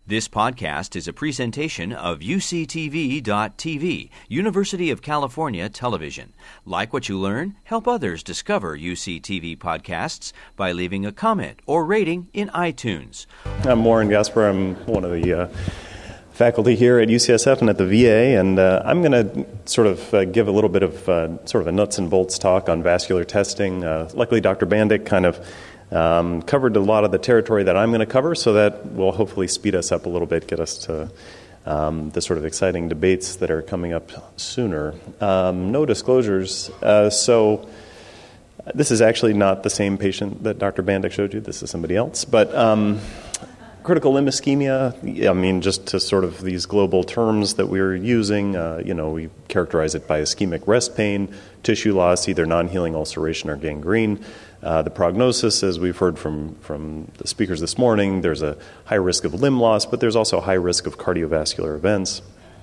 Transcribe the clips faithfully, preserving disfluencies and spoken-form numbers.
This podcast is a presentation of U C T V dot T V, University of California Television. Like what you learn? Help others discover U C T V podcasts by leaving a comment or rating in iTunes. I'm Warren Gasper. I'm one of the uh, faculty here at U C S F and at the V A, and uh, I'm going to sort of uh, give a little bit of uh, sort of a nuts and bolts talk on vascular testing. Uh, luckily, Doctor Bandic kind of Um, covered a lot of the territory that I'm going to cover, so that will hopefully speed us up a little bit, get us to um, the sort of exciting debates that are coming up sooner. Um, no disclosures. Uh, so this is actually not the same patient that Doctor Bandic showed you. This is somebody else. But um, critical limb ischemia, I mean, just to sort of these global terms that we're using, uh, you know, we characterize it by ischemic rest pain, tissue loss, either non-healing ulceration or gangrene. Uh, the prognosis, as we've heard from, from the speakers this morning, there's a high risk of limb loss, but there's also a high risk of cardiovascular events.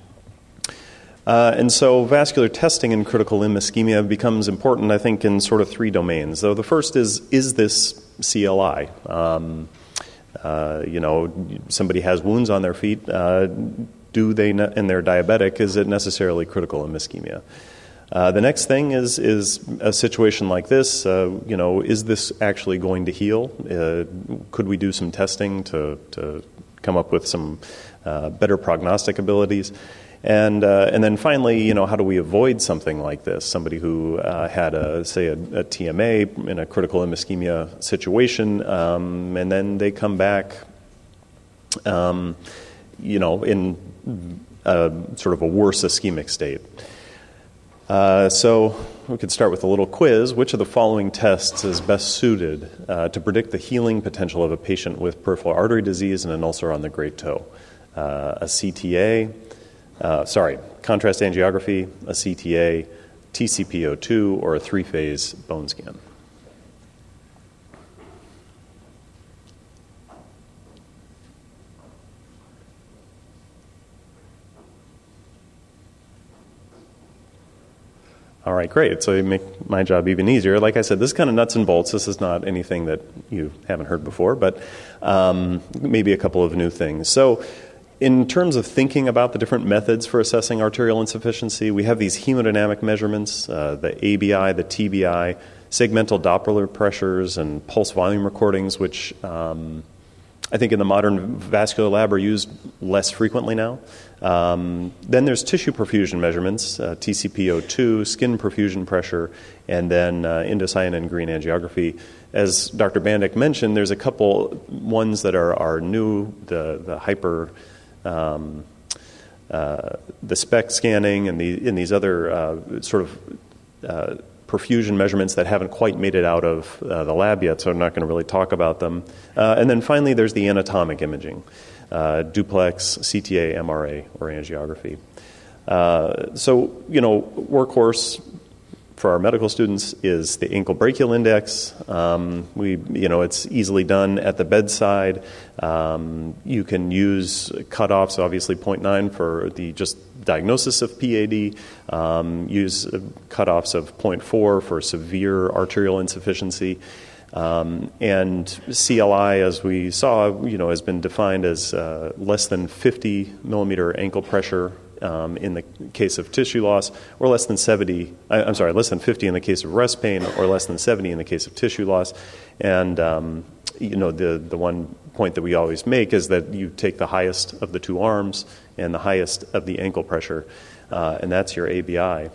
Uh, and so vascular testing in critical limb ischemia becomes important, I think, in sort of three domains. So the first is, is this C L I? Um, uh, you know, somebody has wounds on their feet. Uh, do they, ne- and they're diabetic, is it necessarily critical limb ischemia? Uh, the next thing is is a situation like this. Uh, you know, is this actually going to heal? Uh, could we do some testing to to come up with some uh, better prognostic abilities? And uh, and then finally, you know, how do we avoid something like this? Somebody who uh, had a say a, a T M A in a critical limb ischemia situation, um, and then they come back, um, you know, in a, sort of a worse ischemic state. Uh, so we could start with a little quiz. Which of the following tests is best suited uh, to predict the healing potential of a patient with peripheral artery disease and an ulcer on the great toe? Uh, a C T A, uh, sorry, contrast angiography, a C T A, T C P O two, or a three-phase bone scan? All right, great. So you make my job even easier. Like I said, this is kind of nuts and bolts. This is not anything that you haven't heard before, but um, maybe a couple of new things. So in terms of thinking about the different methods for assessing arterial insufficiency, we have these hemodynamic measurements, uh, the A B I, the T B I, segmental Doppler pressures, and pulse volume recordings, which um, I think in the modern vascular lab are used less frequently now. Um, then there's tissue perfusion measurements, uh, T C P O two, skin perfusion pressure, and then uh, indocyanine green angiography. As Doctor Bandic mentioned, there's a couple ones that are, are new, the, the hyper, um, uh, the SPECT scanning and, the, and these other uh, sort of uh, perfusion measurements that haven't quite made it out of uh, the lab yet, so I'm not going to really talk about them. Uh, and then finally, there's the anatomic imaging. Uh, duplex, C T A, M R A, or angiography. Uh, so, you know, workhorse for our medical students is the ankle brachial index. Um, we, you know, it's easily done at the bedside. Um, you can use cutoffs, obviously zero point nine for the just diagnosis of P A D. Um, use cutoffs of zero point four for severe arterial insufficiency. Um, and C L I, as we saw, you know, has been defined as uh, less than fifty millimeter ankle pressure um, in the case of tissue loss, or less than seventy. I, I'm sorry, less than fifty in the case of rest pain, or less than seventy in the case of tissue loss. And um, you know, the the one point that we always make is that you take the highest of the two arms and the highest of the ankle pressure, uh, and that's your A B I.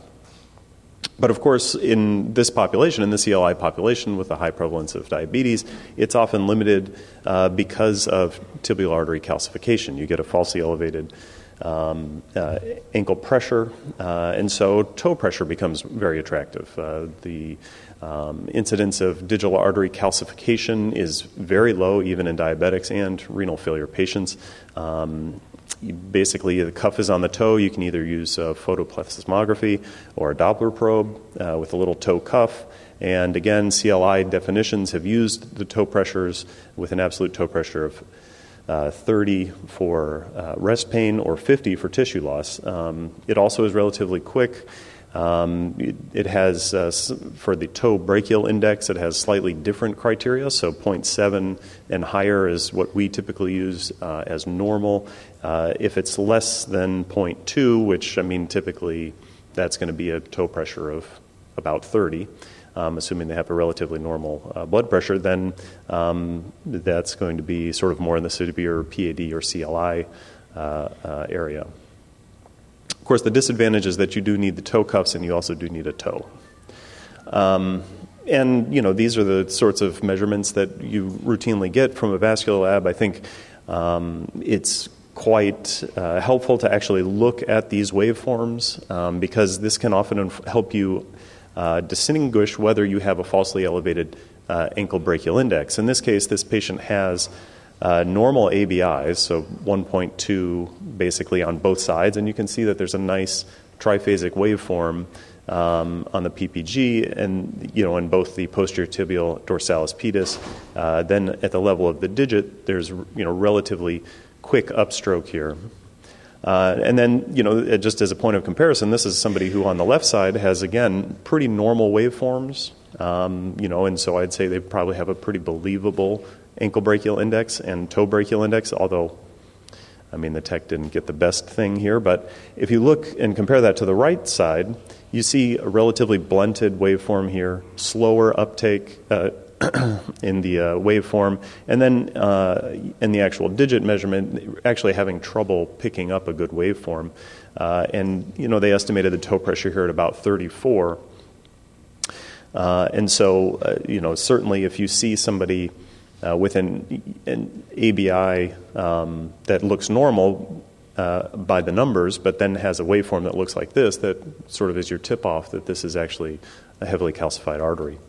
But of course, in this population, in the C L I population with a high prevalence of diabetes, it's often limited uh, because of tibial artery calcification. You get a falsely elevated um, uh, ankle pressure, uh, and so toe pressure becomes very attractive. Uh, the um, incidence of digital artery calcification is very low, even in diabetics and renal failure patients. Um, You basically, the cuff is on the toe. You can either use uh, photoplethysmography or a Doppler probe uh, with a little toe cuff. And again, C L I definitions have used the toe pressures with an absolute toe pressure of uh, thirty for uh, rest pain or fifty for tissue loss. Um, it also is relatively quick. Um, it, it has, uh, for the toe brachial index, it has slightly different criteria. So zero point seven and higher is what we typically use uh, as normal. Uh, if it's less than zero point two, which, I mean, typically that's going to be a toe pressure of about thirty, um, assuming they have a relatively normal uh, blood pressure, then um, that's going to be sort of more in the severe P A D or C L I uh, uh, area. Of course, the disadvantage is that you do need the toe cuffs and you also do need a toe. Um, and, you know, these are the sorts of measurements that you routinely get from a vascular lab. I think um, it's quite uh, helpful to actually look at these waveforms um, because this can often inf- help you uh, distinguish whether you have a falsely elevated uh, ankle brachial index. In this case, this patient has Uh, normal A B Is, so one point two basically on both sides, and you can see that there's a nice triphasic waveform um, on the P P G, and you know in both the posterior tibial dorsalis pedis. Uh, then at the level of the digit, there's you know relatively quick upstroke here. Uh, and then, you know, just as a point of comparison, this is somebody who on the left side has, again, pretty normal waveforms, um, you know, and so I'd say they probably have a pretty believable ankle brachial index and toe brachial index, although, I mean, the tech didn't get the best thing here. But if you look and compare that to the right side, you see a relatively blunted waveform here, slower uptake uh, in the uh, waveform, and then uh, in the actual digit measurement, actually having trouble picking up a good waveform. Uh, and, you know, they estimated the toe pressure here at about thirty-four. Uh, and so, uh, you know, certainly if you see somebody uh, with an, an A B I um, that looks normal uh, by the numbers, but then has a waveform that looks like this, that sort of is your tip-off that this is actually a heavily calcified artery.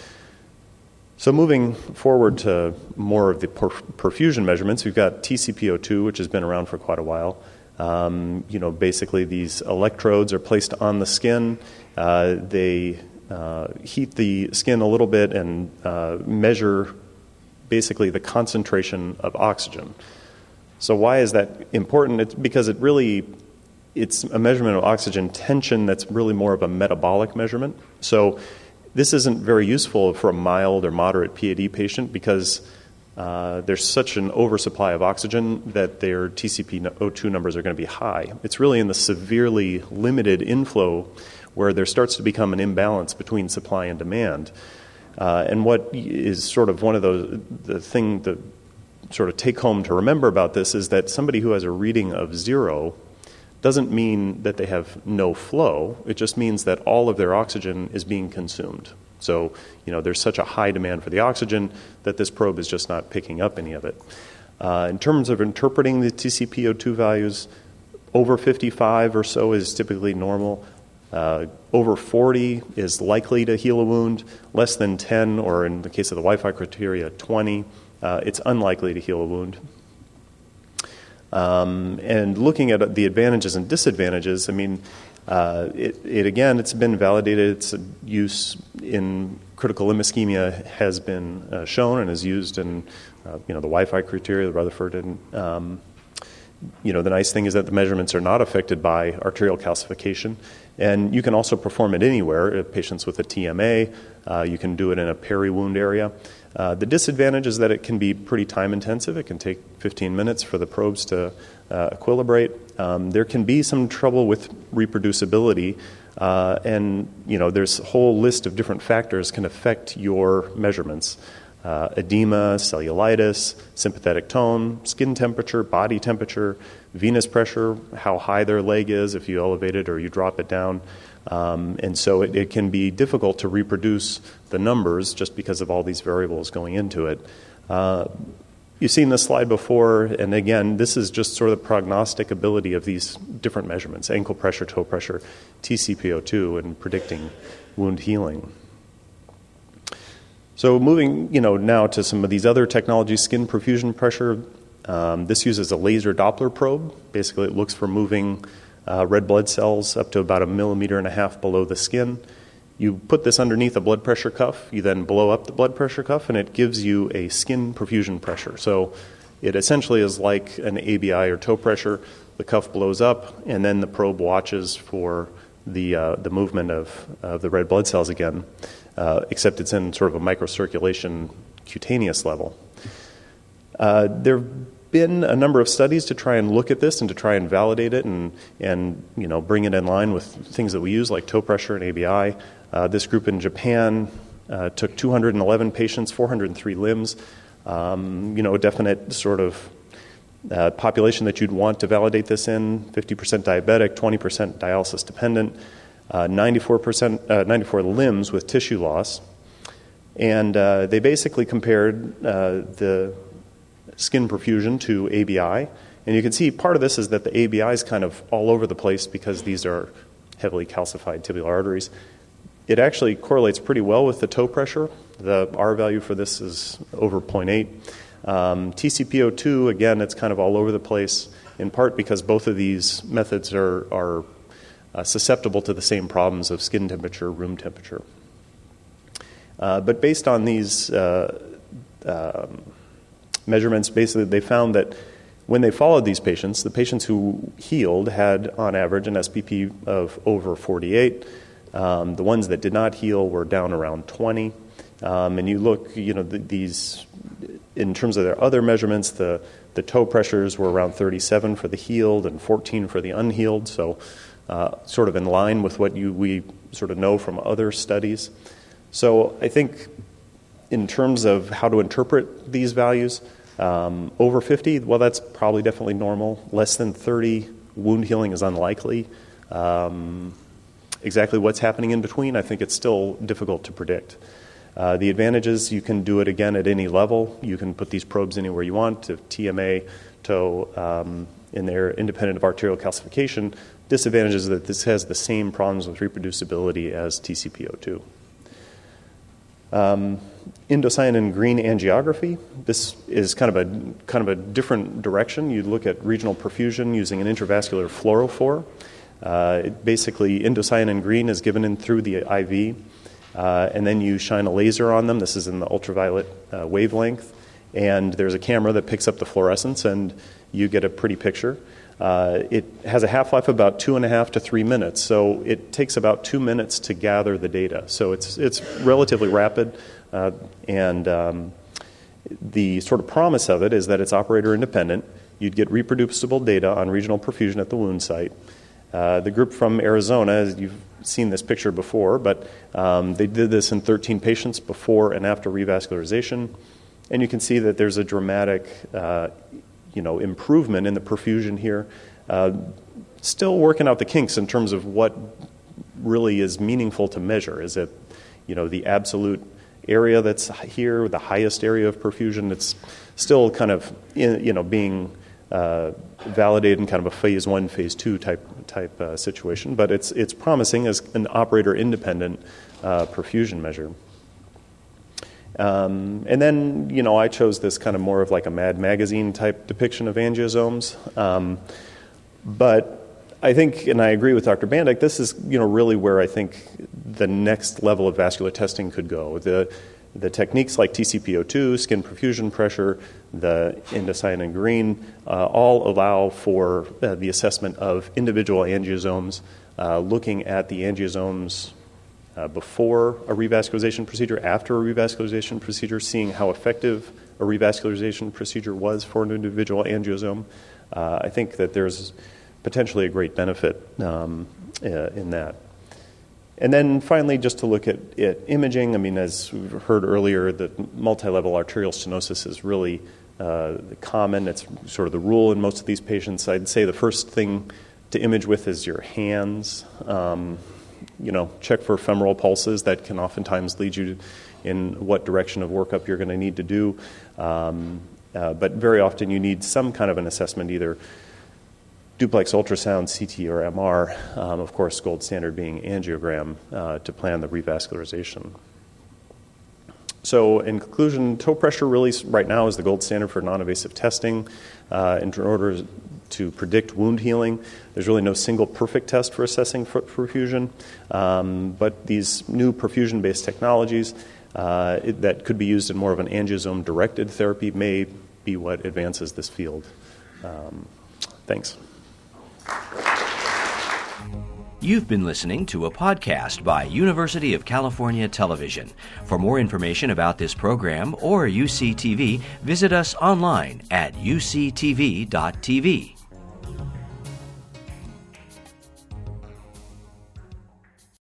So moving forward to more of the perf- perfusion measurements, we've got T C P O two, which has been around for quite a while. Um, you know, basically these electrodes are placed on the skin. Uh, they uh, heat the skin a little bit and uh, measure basically the concentration of oxygen. So why is that important? It's because it really, it's a measurement of oxygen tension that's really more of a metabolic measurement. So this isn't very useful for a mild or moderate P A D patient because uh, there's such an oversupply of oxygen that their T C P O two numbers are going to be high. It's really in the severely limited inflow where there starts to become an imbalance between supply and demand. Uh, and what is sort of one of those, the thing to sort of take home to remember about this is that somebody who has a reading of zero doesn't mean that they have no flow. It just means that all of their oxygen is being consumed. So, you know, there's such a high demand for the oxygen that this probe is just not picking up any of it. Uh, in terms of interpreting the T C P O two values, over fifty-five or so is typically normal. Uh, over forty is likely to heal a wound. Less than ten, or in the case of the Wi-Fi criteria, twenty, uh, it's unlikely to heal a wound. Um, and looking at the advantages and disadvantages, I mean, uh, it, it again, it's been validated. Its use in critical limb ischemia has been uh, shown and is used in, uh, you know, the Wi-Fi criteria, the Rutherford. And, um, you know, the nice thing is that the measurements are not affected by arterial calcification. And you can also perform it anywhere. If patients with a T M A, uh, you can do it in a peri-wound area. Uh, the disadvantage is that it can be pretty time-intensive. It can take fifteen minutes for the probes to uh, equilibrate. Um, there can be some trouble with reproducibility, uh, and you know there's a whole list of different factors can affect your measurements. Uh, edema, cellulitis, sympathetic tone, skin temperature, body temperature, venous pressure, how high their leg is if you elevate it or you drop it down. Um, and so it, it can be difficult to reproduce the numbers just because of all these variables going into it. Uh, you've seen this slide before, and again, this is just sort of the prognostic ability of these different measurements, ankle pressure, toe pressure, T C P O two, and predicting wound healing. So moving, you know, now to some of these other technologies, skin perfusion pressure. Um, this uses a laser Doppler probe. Basically, it looks for moving uh, red blood cells up to about a millimeter and a half below the skin. You put this underneath a blood pressure cuff. You then blow up the blood pressure cuff, and it gives you a skin perfusion pressure. So it essentially is like an A B I or toe pressure. The cuff blows up, and then the probe watches for the uh, the movement of, of the red blood cells again, uh, except it's in sort of a microcirculation cutaneous level. Uh, there have been a number of studies to try and look at this and to try and validate it and, and you know, bring it in line with things that we use like toe pressure and A B I. Uh, this group in Japan uh, took two hundred eleven patients, four hundred three limbs, um, you know, a definite sort of uh, population that you'd want to validate this in, fifty percent diabetic, twenty percent dialysis dependent, uh, ninety-four percent, uh, ninety-four limbs with tissue loss. And uh, they basically compared uh, the skin perfusion to A B I. And you can see part of this is that the A B I is kind of all over the place because these are heavily calcified tibial arteries. It actually correlates pretty well with the toe pressure. The R value for this is over zero point eight. Um, T C P O two, again, it's kind of all over the place, in part because both of these methods are, are uh, susceptible to the same problems of skin temperature, room temperature. Uh, but based on these uh, um, measurements, basically they found that when they followed these patients, the patients who healed had, on average, an S P P of over forty-eight. Um, the ones that did not heal were down around twenty. Um, and you look, you know, the, these, in terms of their other measurements, the, the toe pressures were around thirty-seven for the healed and fourteen for the unhealed, so uh, sort of in line with what you we sort of know from other studies. So I think in terms of how to interpret these values, um, over fifty, well, that's probably definitely normal. Less than thirty, wound healing is unlikely. Um, exactly what's happening in between, I think it's still difficult to predict. Uh, the advantages, you can do it again at any level. You can put these probes anywhere you want, to T M A, toe, um, in there, independent of arterial calcification. Disadvantage is that this has the same problems with reproducibility as T C P O two. Um, indocyanine green angiography. This is kind of a kind of a different direction. You look at regional perfusion using an intravascular fluorophore. Uh, it basically, indocyanine green is given in through the I V, uh, and then you shine a laser on them. This is in the ultraviolet uh, wavelength, and there's a camera that picks up the fluorescence, and you get a pretty picture. Uh, it has a half-life of about two and a half to three minutes, so it takes about two minutes to gather the data. So it's it's relatively rapid, uh, and um, the sort of promise of it is that it's operator independent. You'd get reproducible data on regional perfusion at the wound site. Uh, the group from Arizona, as you've seen this picture before, but um, they did this in thirteen patients before and after revascularization, and you can see that there's a dramatic uh, you know, improvement in the perfusion here. Uh, still working out the kinks in terms of what really is meaningful to measure. Is it, you know, the absolute area that's here, the highest area of perfusion? It's still kind of, you know, being uh, validated in kind of a phase one, phase two type type uh, situation. But it's it's promising as an operator-independent uh, perfusion measure. Um, and then, you know, I chose this kind of more of like a Mad Magazine type depiction of angiosomes. Um, but I think, and I agree with Doctor Bandyk, this is, you know, really where I think the next level of vascular testing could go. The the techniques like T C P O two, skin perfusion pressure, the indocyanine green, uh, all allow for uh, the assessment of individual angiosomes, uh, looking at the angiosomes Uh, before a revascularization procedure, after a revascularization procedure, seeing how effective a revascularization procedure was for an individual angiosome. Uh, I think that there's potentially a great benefit um, uh, in that. And then finally, just to look at, at imaging, I mean, as we've heard earlier, that multi-level arterial stenosis is really uh, common. It's sort of the rule in most of these patients. I'd say the first thing to image with is your hands. Um, You know, check for femoral pulses. That can oftentimes lead you in what direction of workup you're going to need to do. Um, uh, but very often you need some kind of an assessment, either duplex ultrasound, C T, or M R. Um, of course, gold standard being angiogram uh, to plan the revascularization. So in conclusion, toe pressure really right now is the gold standard for non-invasive testing. Uh, in order to predict wound healing, there's really no single perfect test for assessing perfusion, um, but these new perfusion-based technologies uh, it, that could be used in more of an angiosome-directed therapy may be what advances this field. Um, thanks. You've been listening to a podcast by University of California Television. For more information about this program or U C T V, visit us online at U C T V dot T V.